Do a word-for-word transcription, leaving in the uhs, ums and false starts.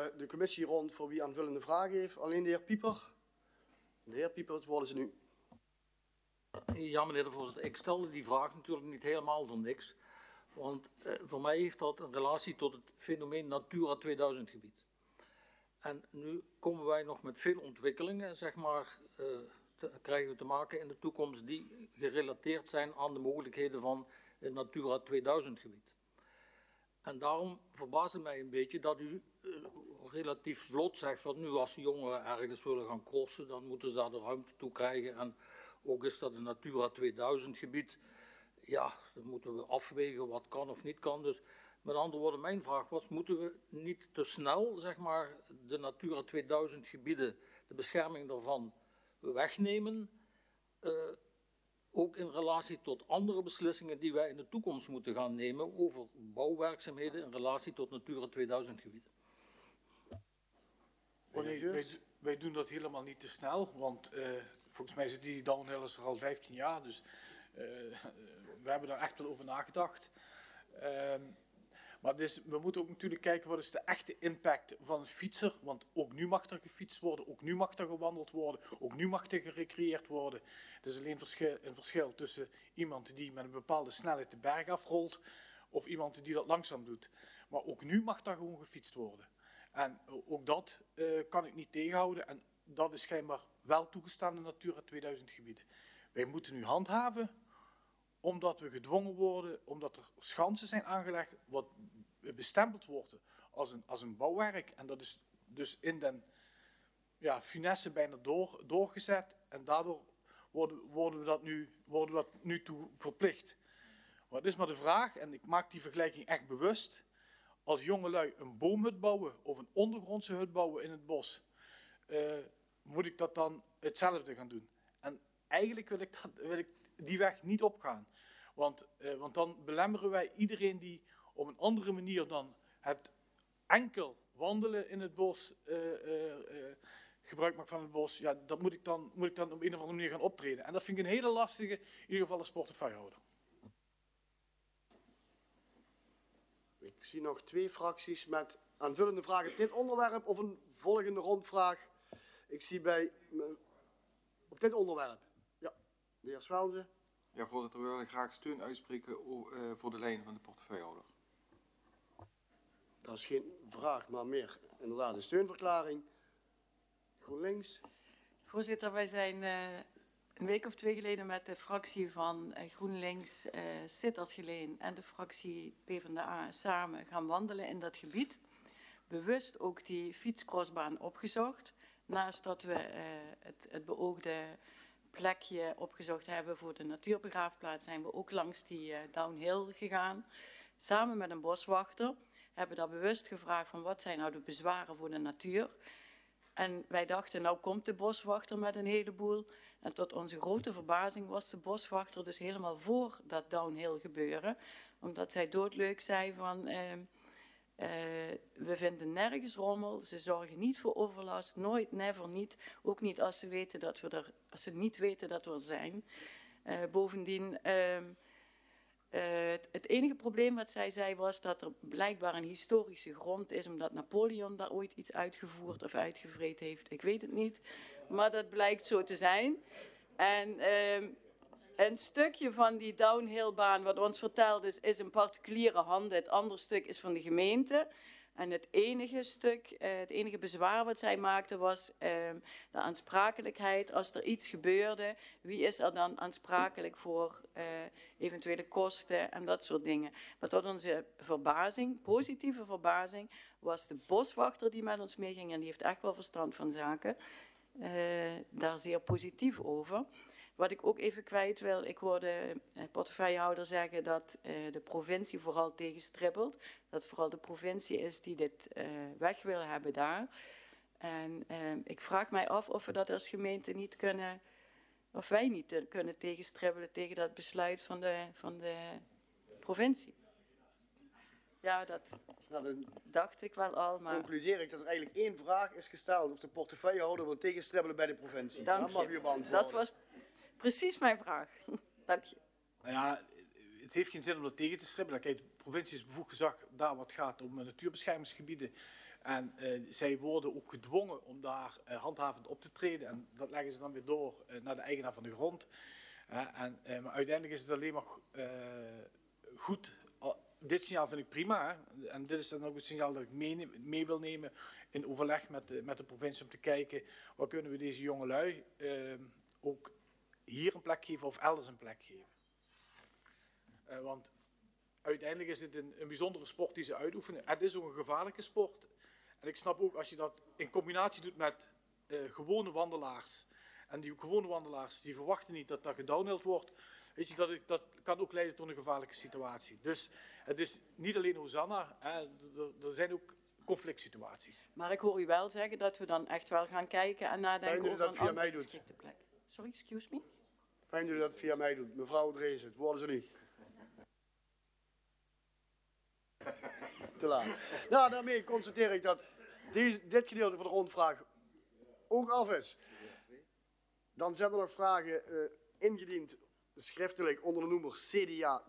uh, de commissie rond voor wie aanvullende vragen heeft. Alleen de heer Pieper. De heer Pieper, het woord is nu. Ja, meneer de voorzitter, ik stelde die vraag natuurlijk niet helemaal voor niks. Want uh, voor mij heeft dat een relatie tot het fenomeen Natura tweeduizend gebied. En nu komen wij nog met veel ontwikkelingen, zeg maar, uh, te, krijgen we te maken in de toekomst die gerelateerd zijn aan de mogelijkheden van het Natura tweeduizend gebied. En daarom verbaast het mij een beetje dat u uh, relatief vlot zegt van nu als jongeren ergens willen gaan crossen, dan moeten ze daar de ruimte toe krijgen. En ook is dat een Natura tweeduizend gebied. Ja, dan moeten we afwegen wat kan of niet kan. Dus met andere woorden, mijn vraag was, moeten we niet te snel, zeg maar, de Natura tweeduizend gebieden, de bescherming daarvan wegnemen, uh, ook in relatie tot andere beslissingen die wij in de toekomst moeten gaan nemen over bouwwerkzaamheden in relatie tot Natura tweeduizend gebieden. Oh nee, wij, wij doen dat helemaal niet te snel, want uh, volgens mij zit die downhill is er al vijftien jaar, dus uh, we hebben daar echt wel over nagedacht. Uh, maar dus, we moeten ook natuurlijk kijken wat is de echte impact van een fietser, want ook nu mag er gefietst worden, ook nu mag er gewandeld worden, ook nu mag er gerecreëerd worden. Er is alleen verschil, een verschil tussen iemand die met een bepaalde snelheid de berg afrolt of iemand die dat langzaam doet. Maar ook nu mag daar gewoon gefietst worden. En ook dat uh, kan ik niet tegenhouden en dat is schijnbaar wel toegestaan in Natura tweeduizend gebieden. Wij moeten nu handhaven omdat we gedwongen worden, omdat er schansen zijn aangelegd wat bestempeld wordt als een, als een bouwwerk. En dat is dus in den ja, finesse bijna door, doorgezet en daardoor worden, worden, we dat nu, worden we dat nu toe verplicht. Maar het is maar de vraag, en ik maak die vergelijking echt bewust, als jongelui een boomhut bouwen of een ondergrondse hut bouwen in het bos, uh, moet ik dat dan hetzelfde gaan doen. En eigenlijk wil ik, dat, wil ik die weg niet opgaan. Want, uh, want dan belemmeren wij iedereen die op een andere manier dan het enkel wandelen in het bos uh, uh, uh, gebruik maakt van het bos. Ja, dat moet ik, dan, moet ik dan op een of andere manier gaan optreden. En dat vind ik een hele lastige, in ieder geval als portefeuillehouder. Ik zie nog twee fracties met aanvullende vragen op dit onderwerp of een volgende rondvraag. Ik zie bij op dit onderwerp. Ja, de heer Swelze. Ja, voorzitter, we willen graag steun uitspreken voor de lijn van de portefeuillehouder. Dat is geen vraag, maar meer inderdaad een steunverklaring. GroenLinks. Voorzitter, wij zijn uh, een week of twee geleden met de fractie van uh, GroenLinks, uh, Sittard Geleen en de fractie PvdA samen gaan wandelen in dat gebied. Bewust ook die fietscrossbaan opgezocht. Naast dat we uh, het, het beoogde plekje opgezocht hebben voor de natuurbegraafplaats, zijn we ook langs die uh, downhill gegaan. Samen met een boswachter hebben we daar bewust gevraagd van wat zijn nou de bezwaren voor de natuur. En wij dachten, nou komt de boswachter met een heleboel. En tot onze grote verbazing was de boswachter dus helemaal voor dat downhill gebeuren. Omdat zij doodleuk zei van, uh, uh, we vinden nergens rommel. Ze zorgen niet voor overlast, nooit, never niet. Ook niet als ze, weten dat we er, als ze niet weten dat we er zijn. Uh, bovendien, uh, uh, het, het enige probleem wat zij zei was dat er blijkbaar een historische grond is. Omdat Napoleon daar ooit iets uitgevoerd of uitgevreten heeft. Ik weet het niet, maar dat blijkt zo te zijn. En uh, een stukje van die downhillbaan wat ons verteld is, is in particuliere handen. Het andere stuk is van de gemeente. En het enige stuk, uh, het enige bezwaar wat zij maakte was uh, de aansprakelijkheid. Als er iets gebeurde, wie is er dan aansprakelijk voor uh, eventuele kosten en dat soort dingen. Maar tot onze verbazing, positieve verbazing, was de boswachter die met ons meeging, en die heeft echt wel verstand van zaken, uh, daar zeer positief over. Wat ik ook even kwijt wil, ik hoorde de portefeuillehouder zeggen dat uh, de provincie vooral tegenstribbelt. Dat vooral de provincie is die dit uh, weg wil hebben daar. En uh, ik vraag mij af of we dat als gemeente niet kunnen, of wij niet te, kunnen tegenstribbelen tegen dat besluit van de, van de provincie. Ja, dat nou, dacht ik wel al, maar... Concludeer ik dat er eigenlijk één vraag is gesteld of de portefeuillehouder wil tegenstribbelen bij de provincie. Dank dat mag je. u beantwoorden. Dat was precies mijn vraag. Dank je. Nou ja, het heeft geen zin om dat tegen te stribbelen. Kijk, de provincie is bevoegd gezag daar wat gaat om natuurbeschermingsgebieden En uh, zij worden ook gedwongen om daar uh, handhavend op te treden. En dat leggen ze dan weer door uh, naar de eigenaar van de grond. Uh, en, uh, maar uiteindelijk is het alleen maar uh, goed. Uh, dit signaal vind ik prima. Hè? En dit is dan ook het signaal dat ik mee, mee wil nemen in overleg met de, met de provincie om te kijken waar kunnen we deze jongelui uh, ook hier een plek geven of elders een plek geven. Uh, want uiteindelijk is het een, een bijzondere sport die ze uitoefenen. Het is ook een gevaarlijke sport. En ik snap ook als je dat in combinatie doet met uh, gewone wandelaars. En die gewone wandelaars die verwachten niet dat dat gedownhild wordt. Weet je, dat, ik, dat kan ook leiden tot een gevaarlijke situatie. Dus het is niet alleen Hosanna. Hè, er, er zijn ook conflict situaties. Maar ik hoor u wel zeggen dat we dan echt wel gaan kijken en nadenken Fijn dat u over dat een via andere mij doet. geschikte plek. Sorry, excuse me? Fijn dat u dat via mij doet. Mevrouw Dreesen, het worden ze niet. Te laat. Nou, daarmee constateer ik dat die, dit gedeelte van de rondvraag ook af is. Dan zijn er nog vragen uh, ingediend, schriftelijk onder de noemer C D A